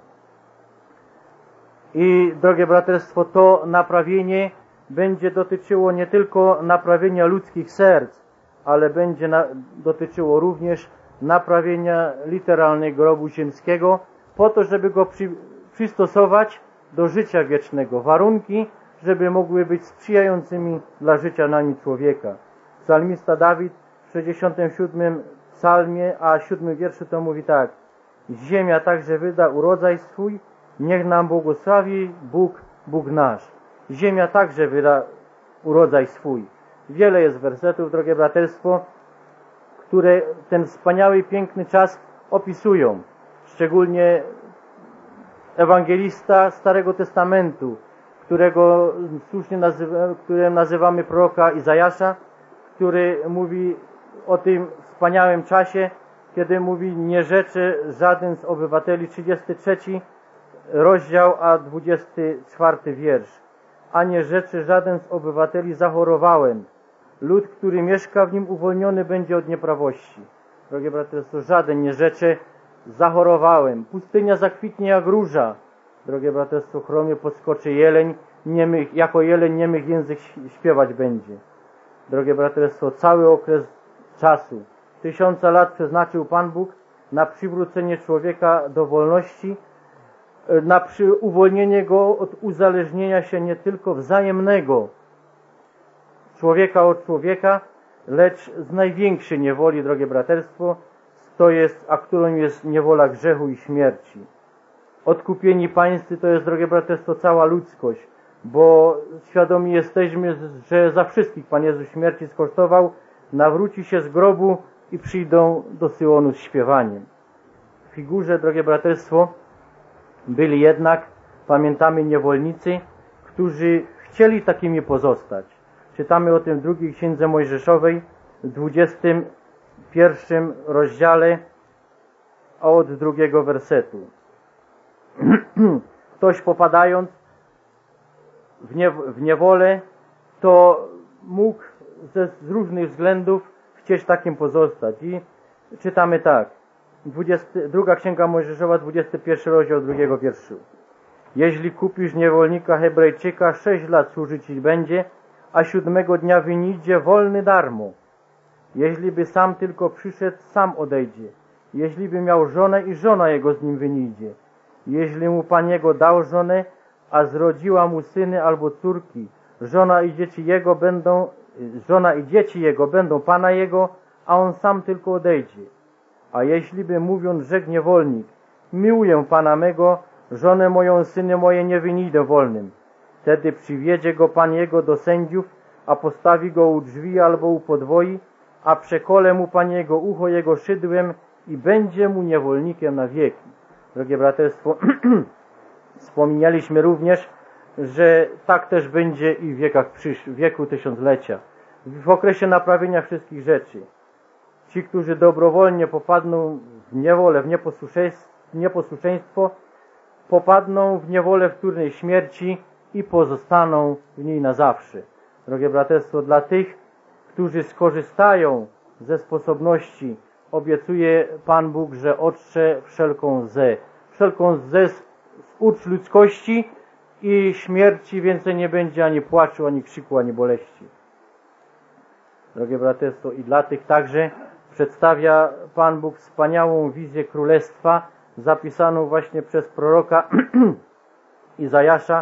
I, drogie braterstwo, to naprawienie będzie dotyczyło nie tylko naprawienia ludzkich serc, ale będzie dotyczyło również naprawienia literalnego grobu ziemskiego, po to, żeby go przystosować do życia wiecznego. Warunki, żeby mogły być sprzyjającymi dla życia na nim człowieka. Psalmista Dawid w 67 psalmie, a 7 wierszu to mówi tak: ziemia także wyda urodzaj swój, niech nam błogosławi Bóg nasz. Ziemia także wyda urodzaj swój. Wiele jest wersetów, drogie braterstwo, które ten wspaniały, piękny czas opisują. Szczególnie ewangelista Starego Testamentu, którego słusznie którym nazywamy proroka Izajasza, który mówi o tym wspaniałym czasie, kiedy mówi: nie rzeczy żaden z obywateli, 33 rozdział, a 24 wiersz. A nie rzeczy żaden z obywateli, zachorowałem. Lud, który mieszka w nim, uwolniony będzie od nieprawości. Drogie braterstwo, żaden nie rzeczy, zachorowałem. Pustynia zakwitnie jak róża. Drogie braterstwo, chromie podskoczy jeleń, niemych, jako jeleń niemych język śpiewać będzie. Drogie braterstwo, cały okres czasu, 1000 lat przeznaczył Pan Bóg na przywrócenie człowieka do wolności, na uwolnienie go od uzależnienia się nie tylko wzajemnego człowieka od człowieka, lecz z największej niewoli, drogie braterstwo, którą jest niewola grzechu i śmierci. Odkupieni pańscy to jest, drogie braterstwo, cała ludzkość, bo świadomi jesteśmy, że za wszystkich Pan Jezus śmierci skosztował, nawróci się z grobu i przyjdą do Syonu z śpiewaniem. W figurze, drogie braterstwo, byli jednak, pamiętamy, niewolnicy, którzy chcieli takimi pozostać. Czytamy o tym w drugiej Księdze Mojżeszowej, w 21 rozdziale, a od 2 wersetu. Ktoś popadając w niewolę, to mógł z różnych względów chcieć takim pozostać. I czytamy tak. 2 Księga Mojżeszowa, 21 rozdział, 2 wierszu. Jeśli kupisz niewolnika Hebrajczyka, 6 lat służyć ci będzie, a 7 dnia wyjdzie wolny darmo. Jeśli by sam tylko przyszedł, sam odejdzie. Jeśli by miał żonę i żona jego z nim wyjdzie. Jeśli mu Pan jego dał żonę, a zrodziła mu syny albo córki, żona i dzieci jego będą Pana jego, a on sam tylko odejdzie. A jeśli by, mówiąc, rzekł niewolnik: miłuję Pana mego, żonę moją, syny moje nie wyjdę wolnym. Wtedy przywiedzie go Pan jego do sędziów, a postawi go u drzwi albo u podwoi, a przekole mu Pan jego ucho jego szydłem i będzie mu niewolnikiem na wieki. Drogie braterstwo, wspomnieliśmy również, że tak też będzie i w wieku tysiąclecia, w okresie naprawienia wszystkich rzeczy. Ci, którzy dobrowolnie popadną w niewolę, w nieposłuszeństwo, popadną w niewolę wtórnej śmierci i pozostaną w niej na zawsze. Drogie braterstwo, dla tych, którzy skorzystają ze sposobności, obiecuje Pan Bóg, że otrze wszelką łzę z oczu ludzkości i śmierci więcej nie będzie ani płaczu, ani krzyku, ani boleści. Drogie braterstwo, i dla tych także przedstawia Pan Bóg wspaniałą wizję królestwa, zapisaną właśnie przez proroka Izajasza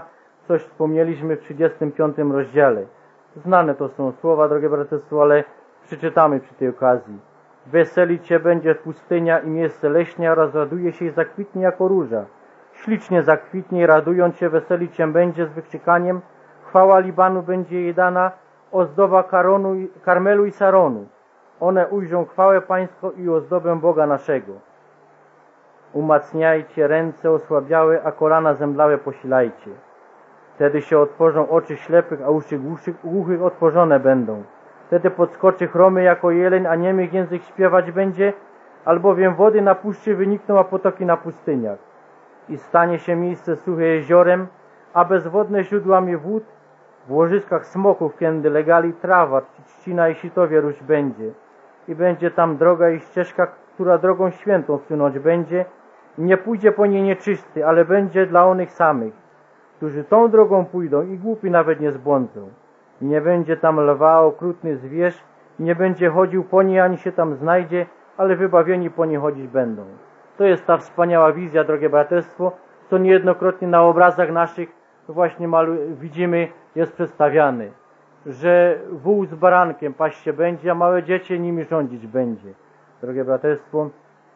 coś wspomnieliśmy w 35 rozdziale. Znane to są słowa, drogie braterstwo, ale przeczytamy przy tej okazji. Weselić się będzie pustynia i miejsce leśne, rozraduje się i zakwitnie jako róża. Ślicznie zakwitnie i radując się, weselić się będzie z wykrzykaniem. Chwała Libanu będzie jej dana, ozdoba Karmelu i Saronu. One ujrzą chwałę Pańską i ozdobę Boga naszego. Umacniajcie ręce osłabiałe, a kolana zemdlałe posilajcie. Wtedy się otworzą oczy ślepych, a uszy głuchych otworzone będą. Wtedy podskoczy chromy jako jeleń, a niemych język śpiewać będzie, albowiem wody na puszczy wynikną, a potoki na pustyniach. I stanie się miejsce suche jeziorem, a bezwodne źródłami wód, w łożyskach smoków, kiedy legali trawa, trzcina i sitowie róść będzie. I będzie tam droga i ścieżka, która drogą świętą sunąć będzie. Nie pójdzie po niej nieczysty, ale będzie dla onych samych, którzy tą drogą pójdą i głupi nawet nie zbłądzą. Nie będzie tam lwa, okrutny zwierz, nie będzie chodził po niej, ani się tam znajdzie, ale wybawieni po niej chodzić będą. To jest ta wspaniała wizja, drogie braterstwo, co niejednokrotnie na obrazach naszych właśnie widzimy, jest przedstawiany, że wół z barankiem paść się będzie, a małe dziecię nimi rządzić będzie. Drogie braterstwo,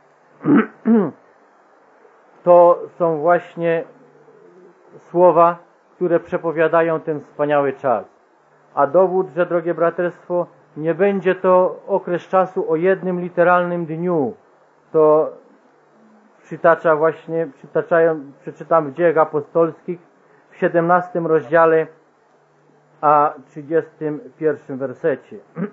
to są właśnie słowa, które przepowiadają ten wspaniały czas. A dowód, że, drogie braterstwo, nie będzie to okres czasu o jednym literalnym dniu, to przeczytam w Dziejach Apostolskich w 17 rozdziale, a 31 wersecie.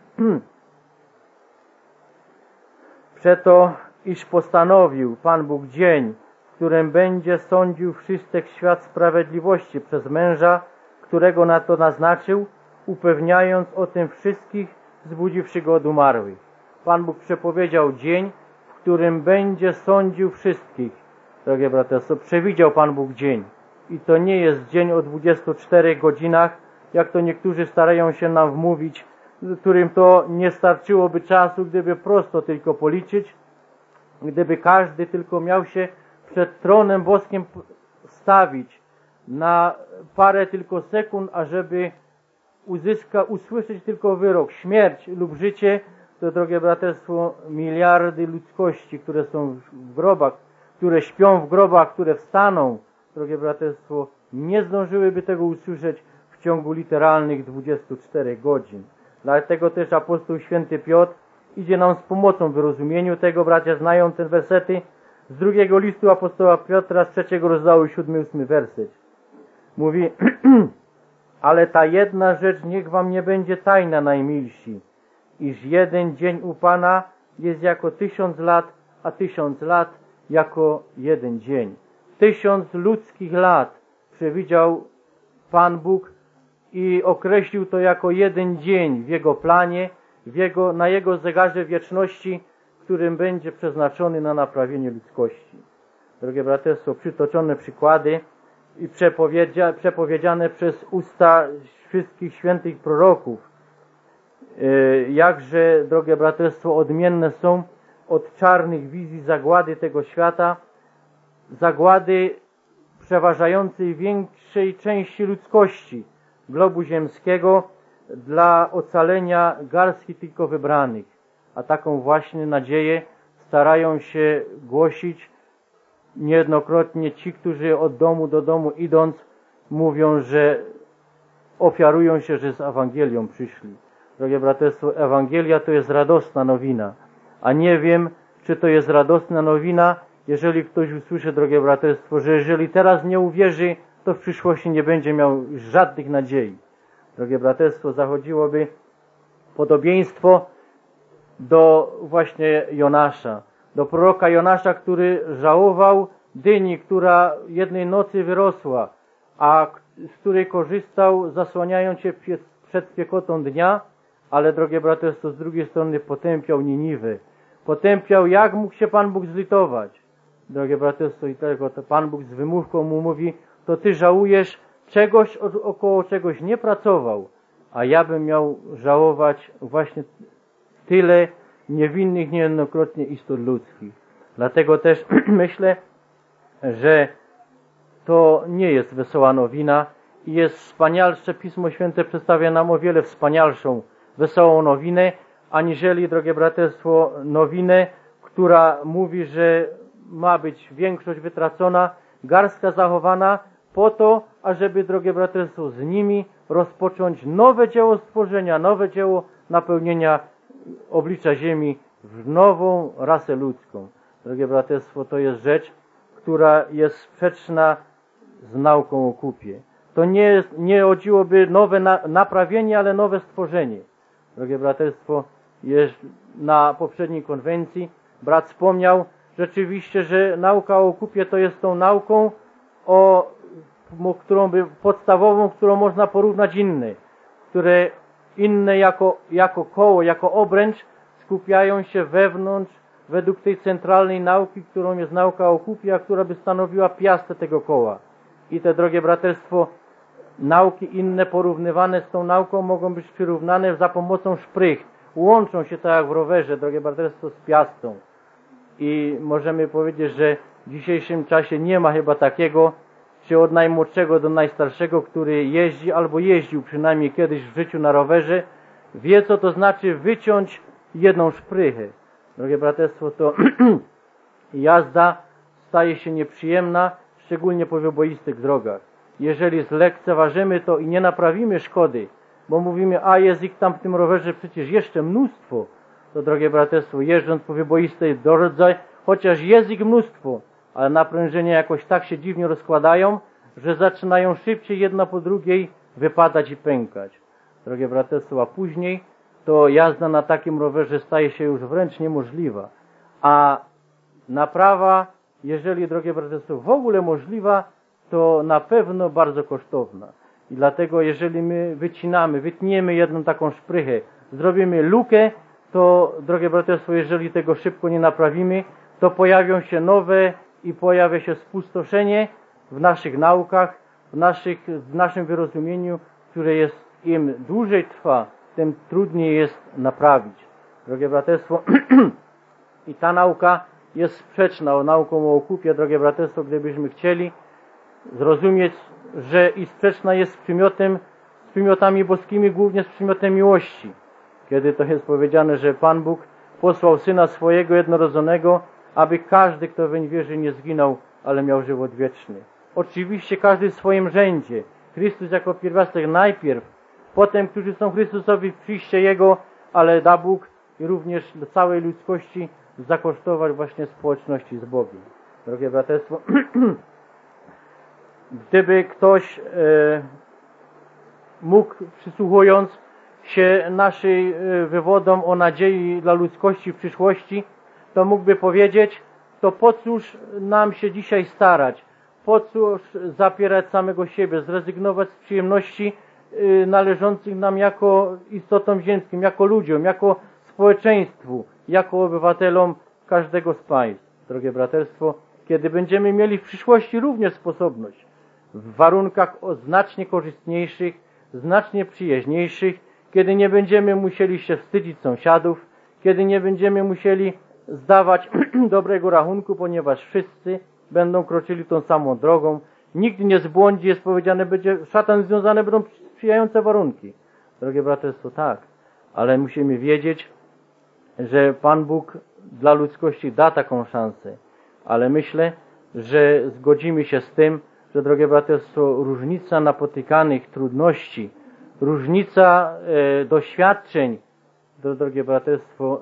Przeto, iż postanowił Pan Bóg dzień, w którym będzie sądził wszystek świat sprawiedliwości przez męża, którego na to naznaczył, upewniając o tym wszystkich, zbudziwszy go od umarłych. Pan Bóg przepowiedział dzień, w którym będzie sądził wszystkich. Drogie braterstwo, przewidział Pan Bóg dzień. I to nie jest dzień o 24 godzinach, jak to niektórzy starają się nam wmówić, którym to nie starczyłoby czasu, gdyby prosto tylko policzyć, gdyby każdy tylko miał się przed tronem boskim stawić na parę tylko sekund, ażeby usłyszeć tylko wyrok, śmierć lub życie, to, drogie braterstwo, miliardy ludzkości, które są w grobach, które śpią w grobach, które wstaną, drogie braterstwo, nie zdążyłyby tego usłyszeć w ciągu literalnych 24 godzin. Dlatego też apostoł święty Piotr idzie nam z pomocą w wyrozumieniu tego. Bracia znają te wersety z drugiego listu apostoła Piotra z 3 rozdziału 7-8 werset. Mówi: ale ta jedna rzecz niech wam nie będzie tajna, najmilsi, iż jeden dzień u Pana jest jako 1000 lat, a 1000 lat jako jeden dzień. 1000 ludzkich lat przewidział Pan Bóg i określił to jako jeden dzień w Jego planie, na Jego zegarze wieczności, którym będzie przeznaczony na naprawienie ludzkości. Drogie braterstwo, przytoczone przykłady i przepowiedziane przez usta wszystkich świętych proroków, jakże, drogie braterstwo, odmienne są od czarnych wizji zagłady tego świata, zagłady przeważającej większej części ludzkości, globu ziemskiego, dla ocalenia garstki tylko wybranych. A taką właśnie nadzieję starają się głosić niejednokrotnie ci, którzy od domu do domu idąc mówią, że ofiarują się, że z Ewangelią przyszli. Drogie braterstwo, Ewangelia to jest radosna nowina. A nie wiem, czy to jest radosna nowina, jeżeli ktoś usłyszy, drogie braterstwo, że jeżeli teraz nie uwierzy, to w przyszłości nie będzie miał żadnych nadziei. Drogie braterstwo, zachodziłoby podobieństwo do właśnie Jonasza, do proroka Jonasza, który żałował dyni, która jednej nocy wyrosła, a z której korzystał, zasłaniając się przed spiekotą dnia, ale, drogie braterstwo, z drugiej strony potępiał Niniwę. Potępiał, jak mógł się Pan Bóg zlitować. Drogie braterstwo, i tego to Pan Bóg z wymówką mu mówi: to ty żałujesz czegoś, około czegoś nie pracował, a ja bym miał żałować właśnie tyle niewinnych niejednokrotnie istot ludzkich. Dlatego też myślę, że to nie jest wesoła nowina jest wspanialsze. Pismo Święte przedstawia nam o wiele wspanialszą, wesołą nowinę, aniżeli, drogie braterstwo, nowinę, która mówi, że ma być większość wytracona, garstka zachowana, po to, ażeby, drogie braterstwo, z nimi rozpocząć nowe dzieło stworzenia, nowe dzieło napełnienia oblicza ziemi w nową rasę ludzką. Drogie braterstwo, to jest rzecz, która jest sprzeczna z nauką o kupie. To nie chodziłoby nowe naprawienie, ale nowe stworzenie. Drogie braterstwo, na poprzedniej konwencji brat wspomniał rzeczywiście, że nauka o kupie to jest tą nauką, podstawową, którą można porównać inne, które inne jako koło, jako obręcz skupiają się wewnątrz, według tej centralnej nauki, którą jest nauka o kupie, a która by stanowiła piastę tego koła. I te, drogie braterstwo, nauki inne porównywane z tą nauką mogą być przyrównane za pomocą szprych. Łączą się tak jak w rowerze, drogie braterstwo, z piastą. I możemy powiedzieć, że w dzisiejszym czasie nie ma chyba takiego, czy od najmłodszego do najstarszego, który jeździ albo jeździł przynajmniej kiedyś w życiu na rowerze, wie, co to znaczy wyciąć jedną szprychę. Drogie braterstwo, to jazda staje się nieprzyjemna, szczególnie po wyboistych drogach. Jeżeli zlekceważymy to i nie naprawimy szkody, bo mówimy, a jest ich tam w tym rowerze przecież jeszcze mnóstwo, to, drogie braterstwo, jeżdżąc po wyboistej drodze, chociaż jest ich mnóstwo, ale naprężenia jakoś tak się dziwnie rozkładają, że zaczynają szybciej jedna po drugiej wypadać i pękać. Drogie braterstwo, a później to jazda na takim rowerze staje się już wręcz niemożliwa. A naprawa, jeżeli, drogie braterstwo, w ogóle możliwa, to na pewno bardzo kosztowna. I dlatego, jeżeli my wytniemy jedną taką szprychę, zrobimy lukę, to, drogie braterstwo, jeżeli tego szybko nie naprawimy, to pojawią się nowe i pojawia się spustoszenie w naszych naukach, w naszym wyrozumieniu, które jest, im dłużej trwa, tym trudniej jest naprawić. Drogie braterstwo, i ta nauka jest sprzeczna nauką o kupie, drogie braterstwo, gdybyśmy chcieli zrozumieć, że i sprzeczna jest z przymiotami boskimi, głównie z przymiotem miłości. Kiedy to jest powiedziane, że Pan Bóg posłał Syna swojego jednorodzonego, aby każdy, kto weń wierzy, nie zginął, ale miał żywot wieczny. Oczywiście każdy w swoim rzędzie. Chrystus jako pierwiastek najpierw, potem, którzy są Chrystusowi w przyjście Jego, ale da Bóg i również do całej ludzkości zakosztować właśnie społeczności z Bogiem. Drogie braterstwo, gdyby ktoś mógł, przysłuchując się naszym wywodom o nadziei dla ludzkości w przyszłości, to mógłby powiedzieć, to po cóż nam się dzisiaj starać, po cóż zapierać samego siebie, zrezygnować z przyjemności należących nam jako istotom ziemskim, jako ludziom, jako społeczeństwu, jako obywatelom każdego z państw. Drogie braterstwo, kiedy będziemy mieli w przyszłości również sposobność, w warunkach znacznie korzystniejszych, znacznie przyjaźniejszych, kiedy nie będziemy musieli się wstydzić sąsiadów, kiedy nie będziemy musieli zdawać dobrego rachunku, ponieważ wszyscy będą kroczyli tą samą drogą, nikt nie zbłądzi, jest powiedziane, szatan związane będą sprzyjające warunki. Drogie braterstwo, tak, ale musimy wiedzieć, że Pan Bóg dla ludzkości da taką szansę, ale myślę, że zgodzimy się z tym, że, drogie braterstwo, różnica napotykanych trudności, różnica doświadczeń, drogie braterstwo,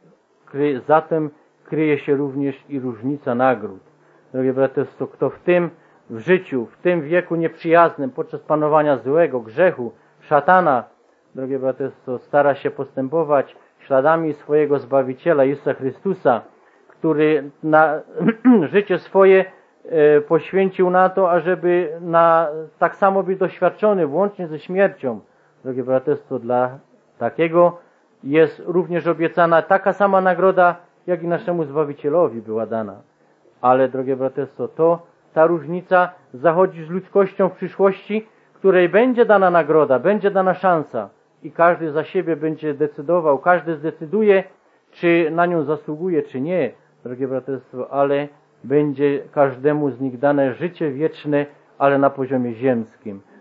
zatem kryje się również i różnica nagród. Drogie braterstwo, kto w życiu, w tym wieku nieprzyjaznym, podczas panowania złego, grzechu, szatana, drogie braterstwo, stara się postępować śladami swojego Zbawiciela, Jezusa Chrystusa, który życie swoje poświęcił na to, ażeby tak samo być doświadczony, włącznie ze śmiercią. Drogie braterstwo, dla takiego jest również obiecana taka sama nagroda, jak i naszemu Zbawicielowi była dana. Ale, drogie braterstwo, ta różnica zachodzi z ludzkością w przyszłości, której będzie dana nagroda, będzie dana szansa i każdy za siebie będzie decydował, każdy zdecyduje, czy na nią zasługuje, czy nie, drogie braterstwo, ale będzie każdemu z nich dane życie wieczne, ale na poziomie ziemskim.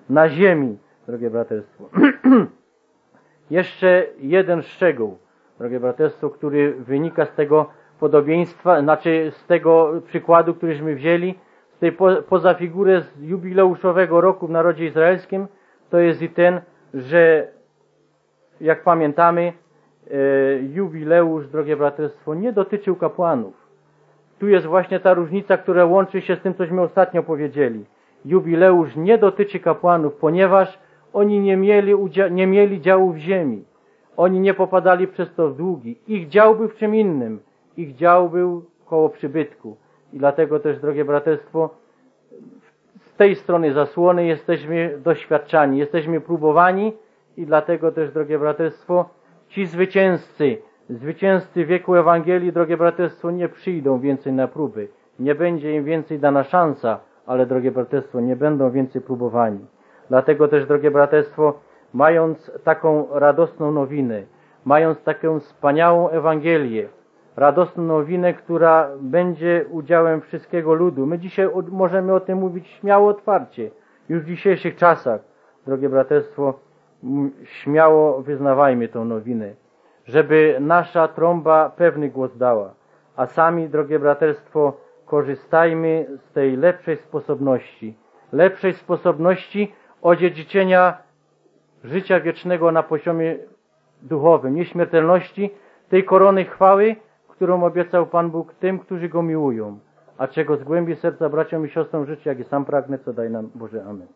na ziemi, drogie braterstwo. Jeszcze jeden szczegół, drogie braterstwo, który wynika z tego podobieństwa, znaczy z tego przykładu, któryśmy wzięli, z tej poza figurę z jubileuszowego roku w narodzie izraelskim, to jest i ten, że jak pamiętamy, jubileusz, drogie braterstwo, nie dotyczył kapłanów. Tu jest właśnie ta różnica, która łączy się z tym, cośmy ostatnio powiedzieli. Jubileusz nie dotyczy kapłanów, ponieważ oni nie mieli działu w ziemi. Oni nie popadali przez to w długi. Ich dział był w czym innym. Ich dział był koło przybytku. I dlatego też, drogie braterstwo, z tej strony zasłony jesteśmy doświadczani, jesteśmy próbowani i dlatego też, drogie braterstwo, ci zwycięzcy wieku Ewangelii, drogie braterstwo, nie przyjdą więcej na próby. Nie będzie im więcej dana szansa, ale, drogie braterstwo, nie będą więcej próbowani. Dlatego też, drogie braterstwo, mając taką radosną nowinę, mając taką wspaniałą Ewangelię, radosną nowinę, która będzie udziałem wszystkiego ludu. My dzisiaj możemy o tym mówić śmiało, otwarcie. Już w dzisiejszych czasach, drogie braterstwo, śmiało wyznawajmy tą nowinę, żeby nasza trąba pewny głos dała. A sami, drogie braterstwo, korzystajmy z tej lepszej sposobności odziedziczenia życia wiecznego na poziomie duchowym, nieśmiertelności, tej korony chwały, którą obiecał Pan Bóg tym, którzy Go miłują. A czego z głębi serca braciom i siostrom życzę, jak i sam pragnę, co daj nam Boże. Amen.